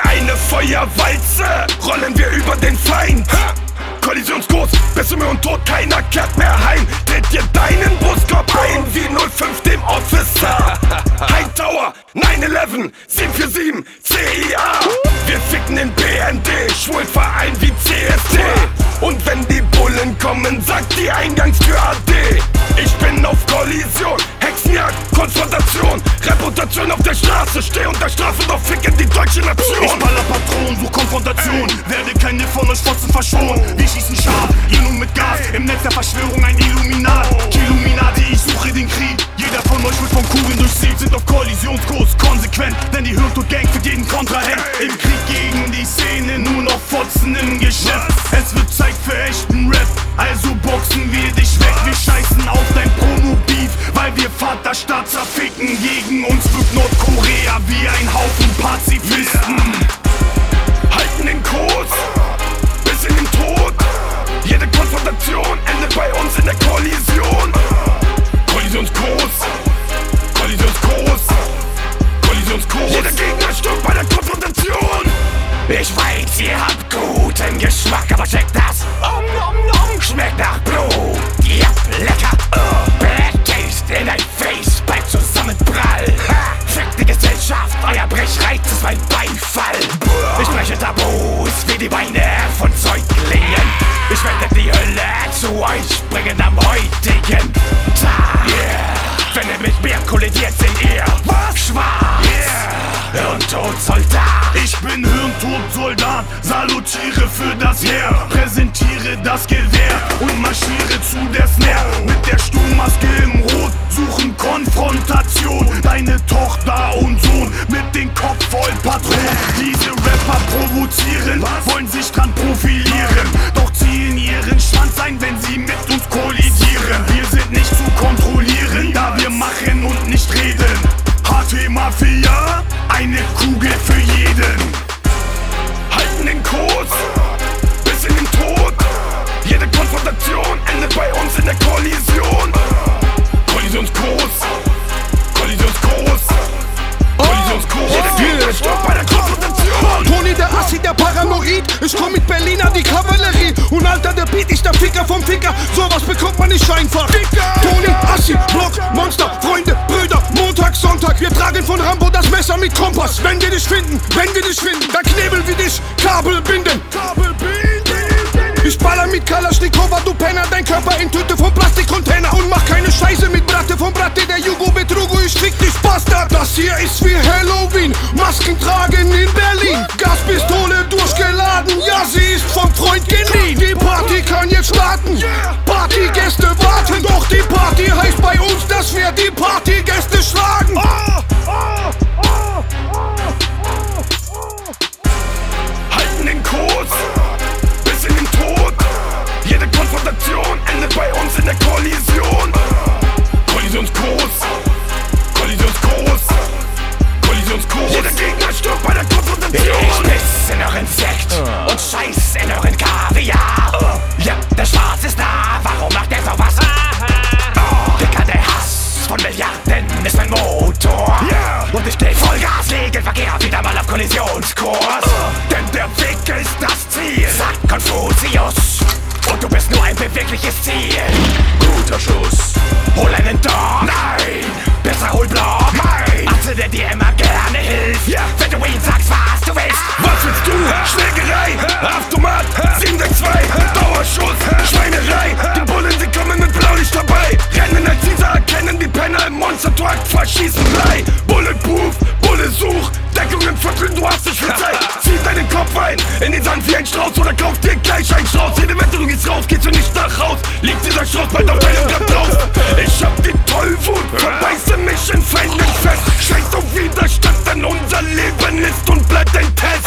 eine Feuerwalze, rollen wir über den Feind. Kollisionskurs, bis zum und Tod, keiner kehrt mehr heim. Dreht dir deinen Brustkorb ein wie 05 dem Officer. Hightower, 9/11, 747, CIA. Wir ficken den BND, Schwulverein wie CSD. Und wenn die Bullen kommen, sagt die Eingangstür AD. Ich bin auf Kollision, Hexenjagd, Konfrontation, Reputation auf der Straße, steh unter Strafe, doch ficken die deutsche Nation. Ich baller Patronen, such Konfrontation, werde keine von euch Fotzen verschonen. Wir schießen scharf, ihr nur mit Gas, im Netz der Verschwörung ein Illuminat. Illuminati, ich suche den Krieg, jeder von euch wird von Kugeln durchsieht. Sind auf Kollisionskurs, konsequent, denn die Hirntod-Gang für jeden Kontrahent. Im Krieg gegen die Szene, nur noch Fotzen im Geschäft. Es wird Zeit für echten Rap, also boxen wir dich weg. Wir scheißen auf dein Promo-Beef, weil wir Vaterstaat zerficken. Gegen uns wirkt Nordkorea wie ein Haufen Pazifisten. Halten den Kurs bis in den Tod. Jede Konfrontation endet bei uns in der Kollision. Kollisionskurs, Kollisionskurs, Kollisionskurs. Jeder Gegner stirbt bei der Konfrontation. Ich weiß, ihr habt guten Geschmack, aber checkt das. Schmeckt nach Blut, ja, lecker. Bad Taste in dein Face beim Zusammenprall. Fick die Gesellschaft, euer Brechreiz ist mein Beifall. Ich breche Tabus wie die Beine von Säuglingen. Ich werde die Hölle zu euch bringen am heutigen Tag. Wenn ihr mit mir kollidiert, seht ihr schwarz. Hirntod-Soldat. Ich bin Hirntod-Soldat, salutiere für das Heer, präsentiere das Gewehr und marschiere zu der Snare. Mit der Sturmmaske im Rot, suchen Konfrontation. Deine Tochter und Sohn mit dem Kopf voll Patronen. Diese Rapper provozieren, wollen sich dran profilieren, doch ziehen ihren Schwanz ein, wenn sie mit uns kollidieren. Wir sind nicht zu kontrollieren, da wir machen und nicht reden. HT Mafia, eine Kugel für jeden. Halten den Kurs bis in den Tod. Jede Konfrontation endet bei uns in der Kollision. Kollisionskurs, Kollisionskurs, Kollisionskurs. Jeder Gegner stirbt bei der Konfrontation. Toni der Assi, der Paranoid. Ich komm mit Berliner, die Kavallerie. Und Alter, der Beat, ich der Ficker vom Ficker. Sowas bekommt man nicht einfach. Toni, Assi, Block, Monster, Freunde, Brüder. Montag, Sonntag, wir tragen von Rambo das Messer mit Kompass. Wenn wir dich finden, dann knebeln wir dich, Kabel binden. Ich baller mit Kalaschnikowa, du Penner, dein Körper in Tüte vom Plastikcontainer. Und mach keine Scheiße mit Bratte vom Bratte, der Jugo Betrugo, ich fick dich, Bastard. Das hier ist wie Halloween, Masken tragen in Berlin. Gaspistole durchgeladen, ja, sie ist vom Freund geliehen. Die Party kann jetzt starten, Partygäste warten. Doch die Party heißt bei uns, dass wir die Partygäste schlagen. Halten den Kurs bis in den Tod. Jede Konfrontation endet bei uns in der Kollision. Kollisionskurs, Kollisionskurs, Kollisionskurs. Jeder Gegner stirbt bei der Konfrontation. Ich piss in euren Sekt und scheiß in euren Kaviar. Ja, der Schwarz ist da, warum macht der sowas? Dicker, der Hass von Milliarden ist mein Motor. Und ich steh Vollgas, Regelverkehr, wieder mal auf Kollisionskurs. Denn der Weg ist das Ziel, sagt Konfuzius. Und du bist nur ein bewegliches Ziel. Guter Schuss. Hol einen Dog. Nein. Besser hol Block. Nein. Atze, der dir immer gerne hilft. Wenn du ihn sagst, was du willst. Was willst du? Schlägerei. Automat. 762. Dauerschuss. Schweinerei. Die Bullen, sie kommen mit Blaulicht dabei. Rennen als Caesar, erkennen die Penner im Monster-Truck. Verschießen Blei. Bulletproof. Bulle such. Deckung im Viertel, du hast dich verzeiht. Zieh deinen Kopf ein, in den Sand wie ein Strauß. Oder kauf dir gleich einen Strauß. Jede Wette, du gehst raus, gehst du nicht nach Haus. Liegt dieser Strauß bald auf deinem Grab drauf. Ich hab die Tollwut, verbeiße mich in Feinden fest. Scheiß auf Widerstand, denn unser Leben ist und bleibt ein Test.